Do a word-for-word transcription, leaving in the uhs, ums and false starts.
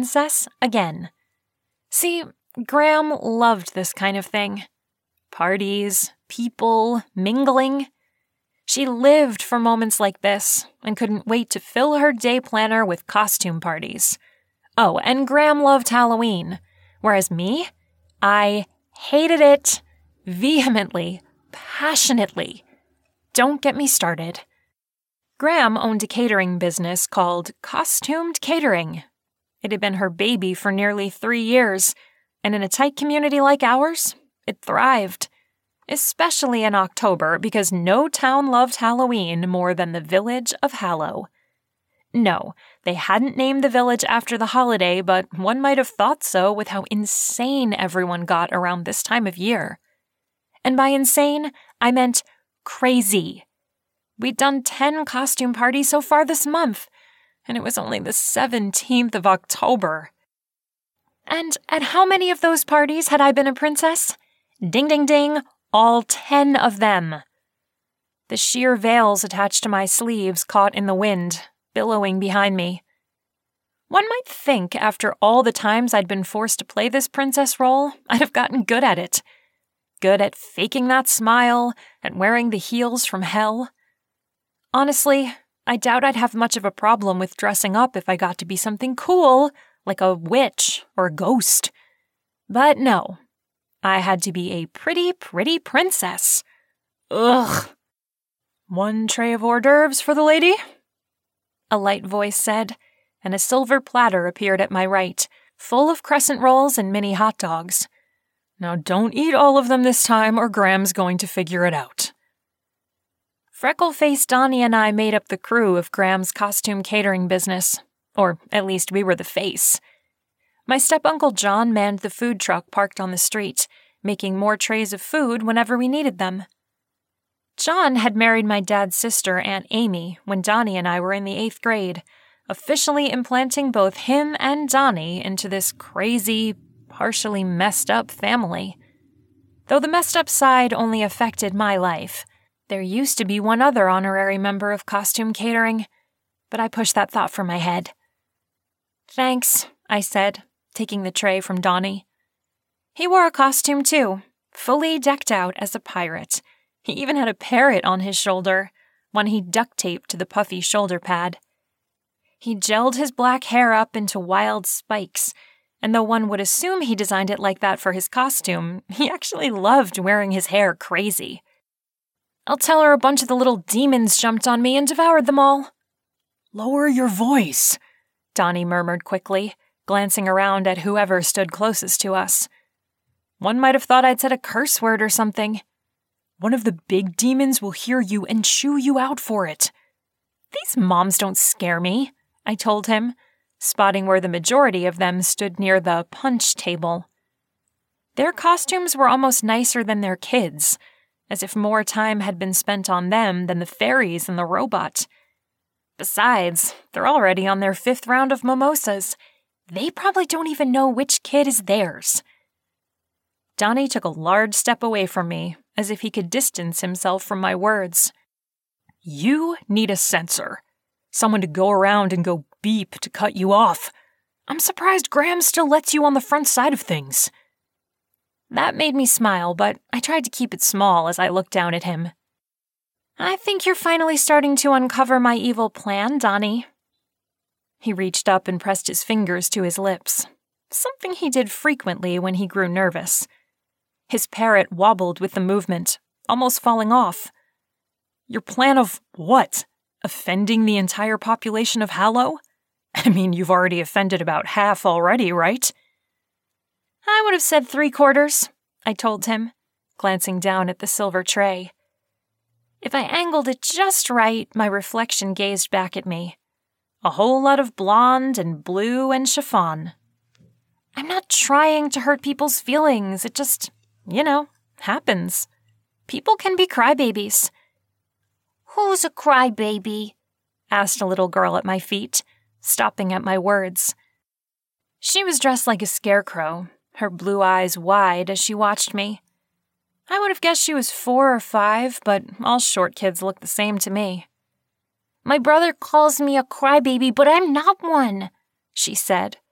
princess again. See, Graham loved this kind of thing. Parties, people, mingling. She lived for moments like this and couldn't wait to fill her day planner with costume parties. Oh, and Graham loved Halloween, whereas me, I hated it vehemently, passionately. Don't get me started. Graham owned a catering business called Costumed Catering. It had been her baby for nearly three years, and in a tight community like ours, it thrived. Especially in October, because no town loved Halloween more than the village of Hallow. No, they hadn't named the village after the holiday, but one might have thought so with how insane everyone got around this time of year. And by insane, I meant crazy. We'd done ten costume parties so far this month, and it was only the seventeenth of October. And at how many of those parties had I been a princess? Ding, ding, ding, all ten of them. The sheer veils attached to my sleeves caught in the wind, billowing behind me. One might think after all the times I'd been forced to play this princess role, I'd have gotten good at it. Good at faking that smile, at wearing the heels from hell. Honestly, I doubt I'd have much of a problem with dressing up if I got to be something cool, like a witch or a ghost. But no, I had to be a pretty, pretty princess. Ugh. One tray of hors d'oeuvres for the lady? A light voice said, and a silver platter appeared at my right, full of crescent rolls and mini hot dogs. Now don't eat all of them this time or Graham's going to figure it out. Freckle-faced Donnie and I made up the crew of Graham's costume catering business, or at least we were the face. My step-uncle John manned the food truck parked on the street, making more trays of food whenever we needed them. John had married my dad's sister, Aunt Amy, when Donnie and I were in the eighth grade, officially implanting both him and Donnie into this crazy, partially messed up family. Though the messed up side only affected my life, there used to be one other honorary member of costume catering, but I pushed that thought from my head. Thanks, I said, taking the tray from Donnie. He wore a costume too, fully decked out as a pirate. He even had a parrot on his shoulder, one he duct-taped to the puffy shoulder pad. He gelled his black hair up into wild spikes, and though one would assume he designed it like that for his costume, he actually loved wearing his hair crazy. I'll tell her a bunch of the little demons jumped on me and devoured them all. Lower your voice, Donnie murmured quickly, glancing around at whoever stood closest to us. One might have thought I'd said a curse word or something. One of the big demons will hear you and chew you out for it. These moms don't scare me, I told him, spotting where the majority of them stood near the punch table. Their costumes were almost nicer than their kids', as if more time had been spent on them than the fairies and the robot. Besides, they're already on their fifth round of mimosas. They probably don't even know which kid is theirs. Donnie took a large step away from me, as if he could distance himself from my words. You need a censor. Someone to go around and go beep to cut you off. I'm surprised Graham still lets you on the front side of things. That made me smile, but I tried to keep it small as I looked down at him. I think you're finally starting to uncover my evil plan, Donnie. He reached up and pressed his fingers to his lips, something he did frequently when he grew nervous. His parrot wobbled with the movement, almost falling off. Your plan of what? Offending the entire population of Hallow? I mean, you've already offended about half already, right? I would have said three quarters, I told him, glancing down at the silver tray. If I angled it just right, my reflection gazed back at me. A whole lot of blonde and blue and chiffon. I'm not trying to hurt people's feelings, it just, you know, happens. People can be crybabies. Who's a crybaby? Asked a little girl at my feet, stopping at my words. She was dressed like a scarecrow, her blue eyes wide as she watched me. I would have guessed she was four or five, but all short kids look the same to me. My brother calls me a crybaby, but I'm not one, she said,